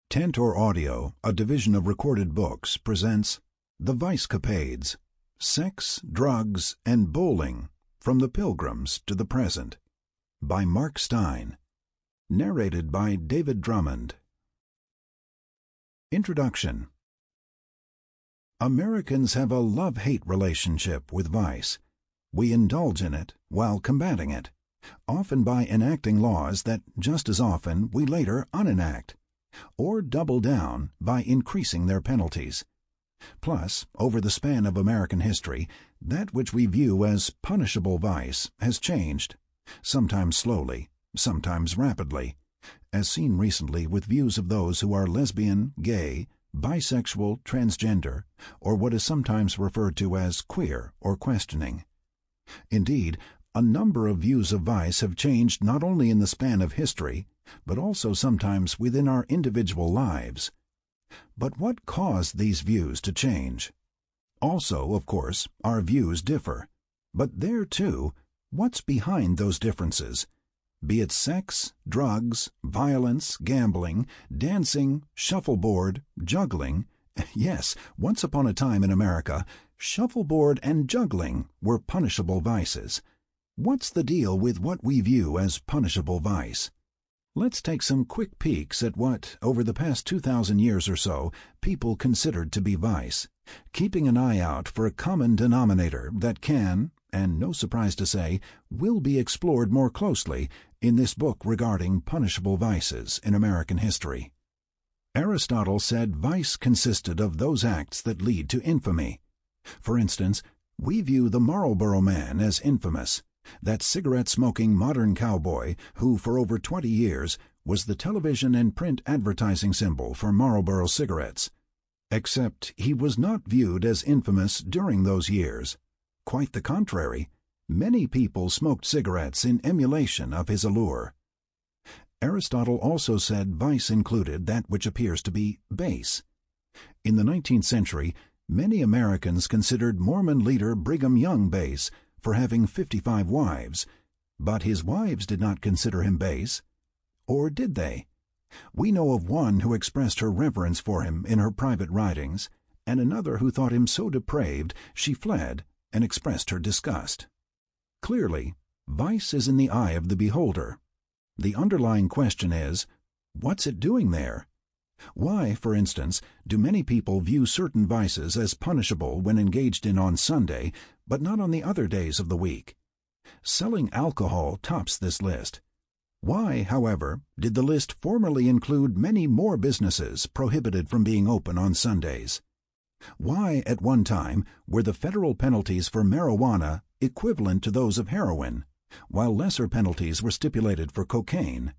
Tantor Audio, a division of Recorded Books, presents The Vicecapades, Sex, Drugs, and Bowling, From the Pilgrims to the Present, by Mark Stein. Narrated by David Drummond. Introduction. Americans have a love-hate relationship with vice. We indulge in it while combating it, often by enacting laws that just as often we later unenact, or double down by increasing their penalties. Plus, over the span of American history, that which we view as punishable vice has changed, sometimes slowly, sometimes rapidly, as seen recently with views of those who are lesbian, gay, bisexual, transgender, or what is sometimes referred to as queer or questioning. Indeed, a number of views of vice have changed not only in the span of history, but also sometimes within our individual lives. But what caused these views to change? Also, of course, our views differ. But there, too, what's behind those differences? Be it sex, drugs, violence, gambling, dancing, shuffleboard, juggling. Yes, once upon a time in America, shuffleboard and juggling were punishable vices. What's the deal with what we view as punishable vice? Let's take some quick peeks at what, over the past 2,000 years or so, people considered to be vice, keeping an eye out for a common denominator that can, and no surprise to say, will be explored more closely in this book regarding punishable vices in American history. Aristotle said vice consisted of those acts that lead to infamy. For instance, we view the Marlboro Man as infamous, that cigarette-smoking modern cowboy who for over 20 years was the television and print advertising symbol for Marlboro cigarettes. Except he was not viewed as infamous during those years. Quite the contrary, many people smoked cigarettes in emulation of his allure. Aristotle also said vice included that which appears to be base. In the 19th century, many Americans considered Mormon leader Brigham Young base for having 55 wives, but his wives did not consider him base. Or did they? We know of one who expressed her reverence for him in her private writings, and another who thought him so depraved she fled and expressed her disgust. Clearly, vice is in the eye of the beholder. The underlying question is, what's it doing there? Why, for instance, do many people view certain vices as punishable when engaged in on Sunday, but not on the other days of the week? Selling alcohol tops this list. Why, however, did the list formerly include many more businesses prohibited from being open on Sundays? Why, at one time, were the federal penalties for marijuana equivalent to those of heroin, while lesser penalties were stipulated for cocaine?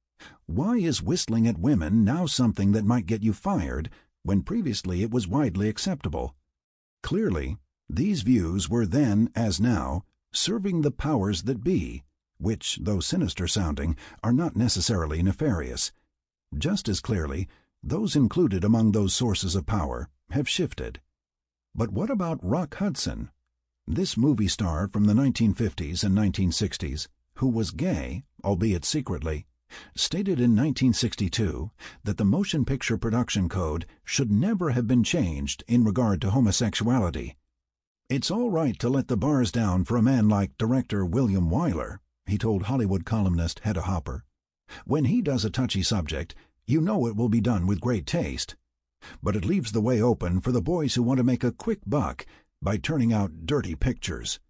Why is whistling at women now something that might get you fired, when previously it was widely acceptable? Clearly, these views were then, as now, serving the powers that be, which, though sinister-sounding, are not necessarily nefarious. Just as clearly, those included among those sources of power have shifted. But what about Rock Hudson? This movie star from the 1950s and 1960s, who was gay, albeit secretly, stated in 1962 that the Motion Picture Production Code should never have been changed in regard to homosexuality. "It's all right to let the bars down for a man like director William Wyler," he told Hollywood columnist Hedda Hopper. "When he does a touchy subject, you know it will be done with great taste. But it leaves the way open for the boys who want to make a quick buck by turning out dirty pictures."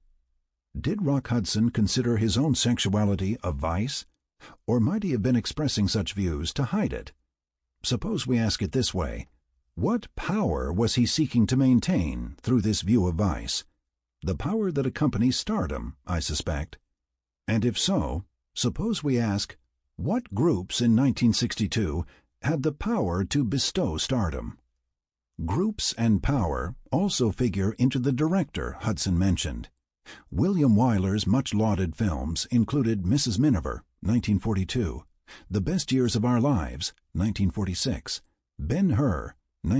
Did Rock Hudson consider his own sexuality a vice? Or might he have been expressing such views to hide it? Suppose we ask it this way. What power was he seeking to maintain through this view of vice? The power that accompanies stardom, I suspect. And if so, suppose we ask, what groups in 1962 had the power to bestow stardom? Groups and power also figure into the director Hudson mentioned. William Wyler's much-lauded films included Mrs. Miniver, 1942, The Best Years of Our Lives, 1946, Ben-Hur,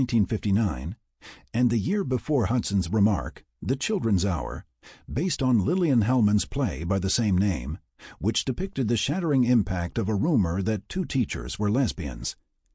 1959, and the year before Hudson's remark, The Children's Hour, based on Lillian Hellman's play by the same name, which depicted the shattering impact of a rumor that two teachers were lesbians.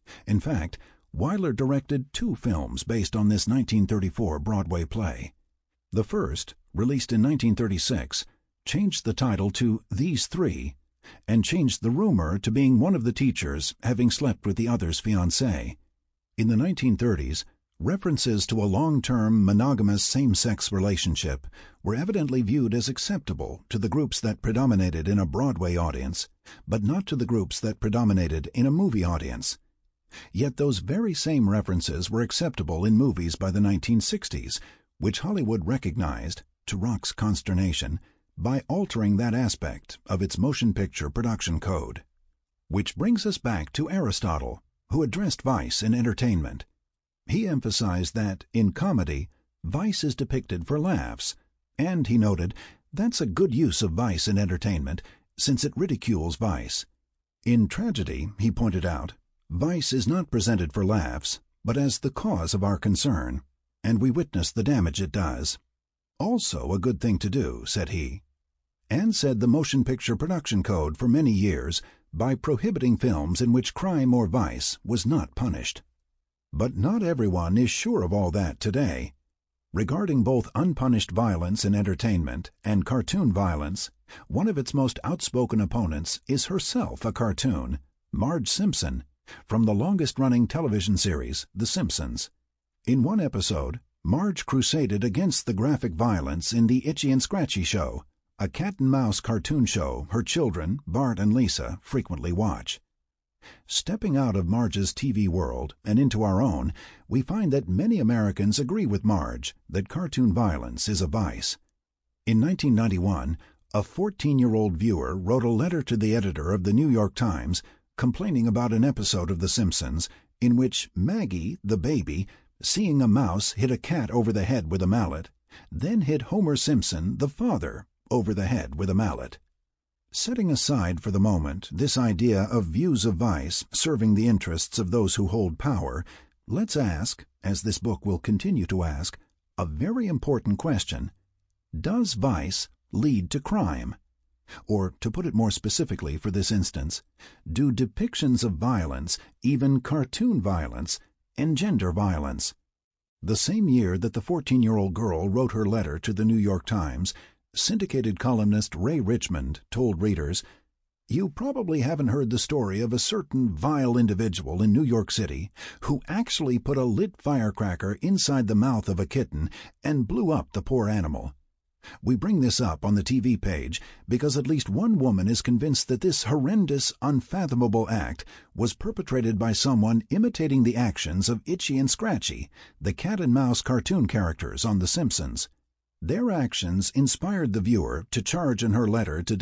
In fact, Wyler directed 2 films based on this 1934 Broadway play. The first, released in 1936, changed the title to These Three, and changed the rumor to being one of the teachers having slept with the other's fiancée. In the 1930s, references to a long-term monogamous same-sex relationship were evidently viewed as acceptable to the groups that predominated in a Broadway audience, but not to the groups that predominated in a movie audience. Yet those very same references were acceptable in movies by the 1960s, which Hollywood recognized, to Rock's consternation, by altering that aspect of its motion picture production code. Which brings us back to Aristotle, who addressed vice in entertainment. He emphasized that, in comedy, vice is depicted for laughs, and, he noted, that's a good use of vice in entertainment, since it ridicules vice. In tragedy, he pointed out, vice is not presented for laughs, but as the cause of our concern, and we witness the damage it does. Also a good thing to do, said he. And said the motion picture production code for many years by prohibiting films in which crime or vice was not punished. But not everyone is sure of all that today. Regarding both unpunished violence in entertainment and cartoon violence, one of its most outspoken opponents is herself a cartoon, Marge Simpson, from the longest-running television series, The Simpsons. In one episode, Marge crusaded against the graphic violence in the Itchy and Scratchy Show, a cat-and-mouse cartoon show her children, Bart and Lisa, frequently watch. Stepping out of Marge's TV world and into our own, we find that many Americans agree with Marge that cartoon violence is a vice. In 1991, a 14-year-old viewer wrote a letter to the editor of the New York Times complaining about an episode of The Simpsons in which Maggie, the baby, seeing a mouse hit a cat over the head with a mallet, then hit Homer Simpson, the father, over the head with a mallet. Setting aside for the moment this idea of views of vice serving the interests of those who hold power, let's ask, as this book will continue to ask, a very important question. Does vice lead to crime? Or, to put it more specifically for this instance, do depictions of violence, even cartoon violence, engender violence? The same year that the 14-year-old girl wrote her letter to the New York Times, syndicated columnist Ray Richmond told readers, "You probably haven't heard the story of a certain vile individual in New York City who actually put a lit firecracker inside the mouth of a kitten and blew up the poor animal. We bring this up on the TV page because at least one woman is convinced that this horrendous, unfathomable act was perpetrated by someone imitating the actions of Itchy and Scratchy, the cat-and-mouse cartoon characters on The Simpsons. Their actions inspired the viewer to charge in her letter to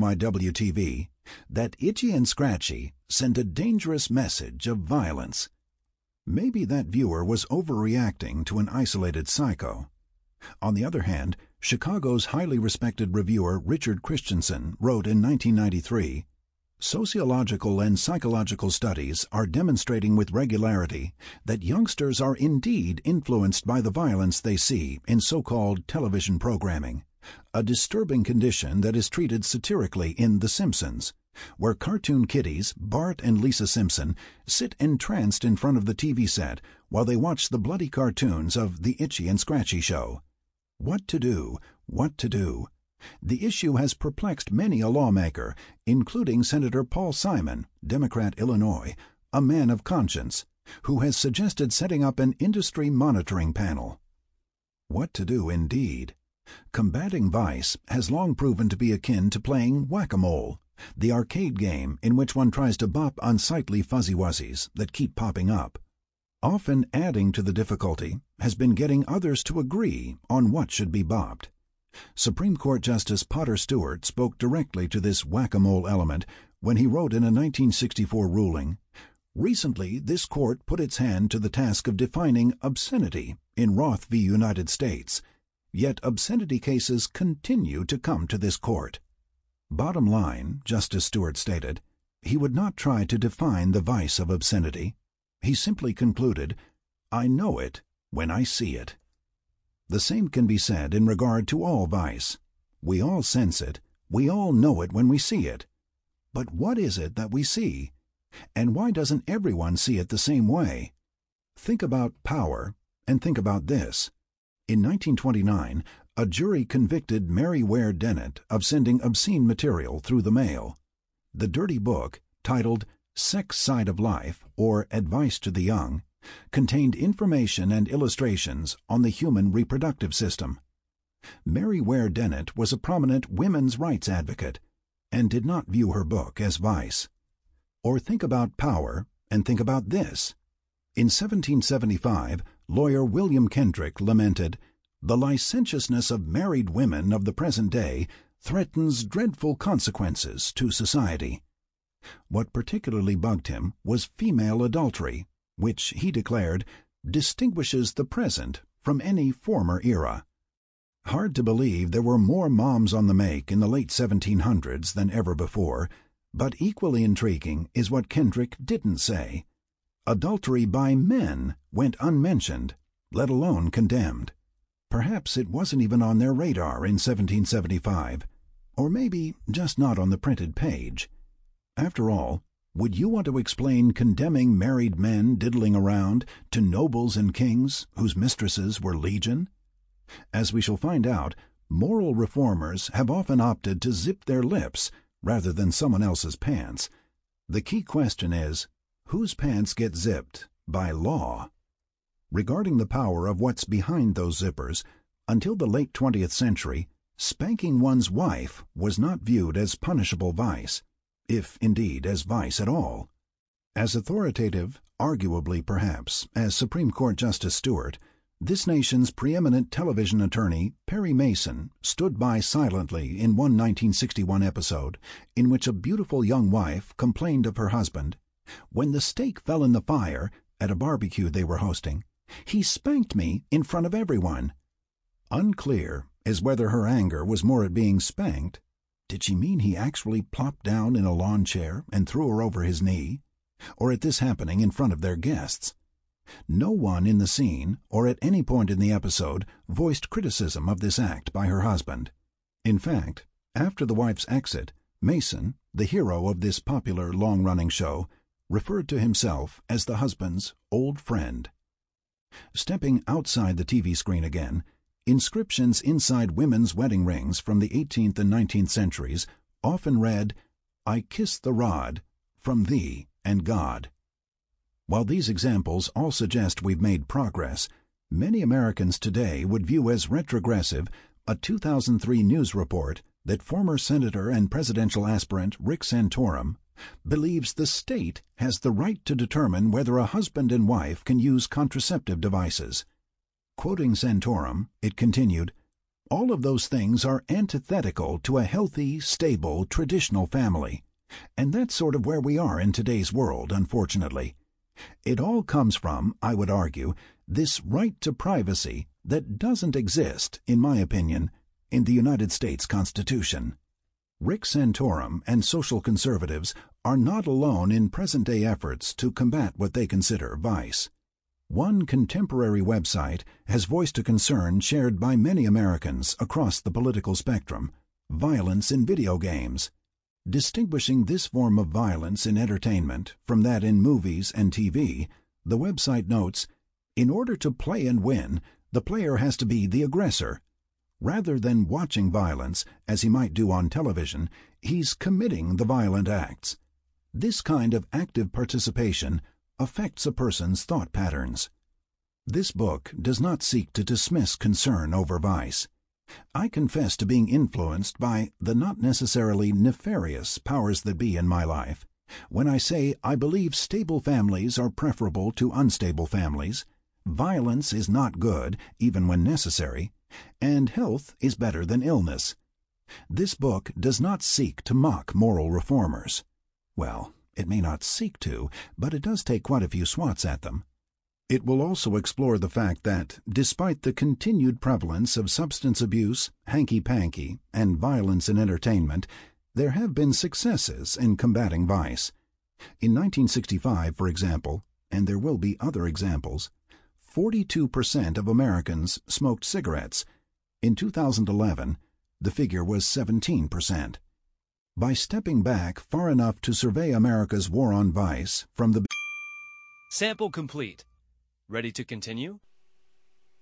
WNYW-TV that Itchy and Scratchy send a dangerous message of violence." Maybe that viewer was overreacting to an isolated psycho. On the other hand, Chicago's highly respected reviewer Richard Christensen wrote in 1993, "Sociological and psychological studies are demonstrating with regularity that youngsters are indeed influenced by the violence they see in so-called television programming, a disturbing condition that is treated satirically in The Simpsons, where cartoon kiddies Bart and Lisa Simpson sit entranced in front of the TV set while they watch the bloody cartoons of the Itchy and Scratchy Show. What to do? What to do? The issue has perplexed many a lawmaker, including Senator Paul Simon, Democrat Illinois, a man of conscience, who has suggested setting up an industry monitoring panel." What to do indeed. Combating vice has long proven to be akin to playing whack-a-mole, the arcade game in which one tries to bop unsightly fuzzy-wuzzies that keep popping up. Often adding to the difficulty has been getting others to agree on what should be bopped. Supreme Court Justice Potter Stewart spoke directly to this whack-a-mole element when he wrote in a 1964 ruling, "Recently, this court put its hand to the task of defining obscenity in Roth v. United States, yet obscenity cases continue to come to this court." Bottom line, Justice Stewart stated, he would not try to define the vice of obscenity. He simply concluded, "I know it when I see it." The same can be said in regard to all vice. We all sense it, we all know it when we see it. But what is it that we see? And why doesn't everyone see it the same way? Think about power, and think about this. In 1929, a jury convicted Mary Ware Dennett of sending obscene material through the mail. The dirty book, titled Sex Side of Life, or Advice to the Young, contained information and illustrations on the human reproductive system. Mary Ware Dennett was a prominent women's rights advocate and did not view her book as vice. Or think about power, and think about this. In 1775, lawyer William Kendrick lamented, "The licentiousness of married women of the present day threatens dreadful consequences to society." What particularly bugged him was female adultery, which, he declared, distinguishes the present from any former era. Hard to believe there were more moms on the make in the late 1700s than ever before, but equally intriguing is what Kendrick didn't say. Adultery by men went unmentioned, let alone condemned. Perhaps it wasn't even on their radar in 1775, or maybe just not on the printed page. After all, would you want to explain condemning married men diddling around to nobles and kings whose mistresses were legion? As we shall find out, moral reformers have often opted to zip their lips rather than someone else's pants. The key question is, whose pants get zipped by law? Regarding the power of what's behind those zippers, until the late 20th century, spanking one's wife was not viewed as punishable vice, if indeed as vice at all. As authoritative, arguably perhaps, as Supreme Court Justice Stewart, this nation's preeminent television attorney, Perry Mason, stood by silently in one 1961 episode in which a beautiful young wife complained of her husband. When the steak fell in the fire at a barbecue they were hosting, "He spanked me in front of everyone." Unclear is whether her anger was more at being spanked. Did she mean he actually plopped down in a lawn chair and threw her over his knee? Or at this happening in front of their guests? No one in the scene, or at any point in the episode, voiced criticism of this act by her husband. In fact, after the wife's exit, Mason, the hero of this popular long-running show, referred to himself as the husband's old friend. Stepping outside the TV screen again, inscriptions inside women's wedding rings from the 18th and 19th centuries often read, "I kiss the rod, from thee and God." While these examples all suggest we've made progress, many Americans today would view as retrogressive a 2003 news report that former Senator and presidential aspirant Rick Santorum believes the state has the right to determine whether a husband and wife can use contraceptive devices. Quoting Santorum, it continued, "All of those things are antithetical to a healthy, stable, traditional family. And that's sort of where we are in today's world, unfortunately. It all comes from, I would argue, this right to privacy that doesn't exist, in my opinion, in the United States Constitution." Rick Santorum and social conservatives are not alone in present-day efforts to combat what they consider vice. One contemporary website has voiced a concern shared by many Americans across the political spectrum: violence in video games. Distinguishing this form of violence in entertainment from that in movies and TV, the website notes, "In order to play and win, the player has to be the aggressor. Rather than watching violence, as he might do on television, he's committing the violent acts. This kind of active participation affects a person's thought patterns." This book does not seek to dismiss concern over vice. I confess to being influenced by the not necessarily nefarious powers that be in my life when I say I believe stable families are preferable to unstable families, violence is not good, even when necessary, and health is better than illness. This book does not seek to mock moral reformers. Well, it may not seek to, but it does take quite a few swats at them. It will also explore the fact that, despite the continued prevalence of substance abuse, hanky-panky, and violence in entertainment, there have been successes in combating vice. In 1965, for example, and there will be other examples, 42% of Americans smoked cigarettes. In 2011, the figure was 17%. By stepping back far enough to survey America's war on vice from the Sample complete. Ready to continue?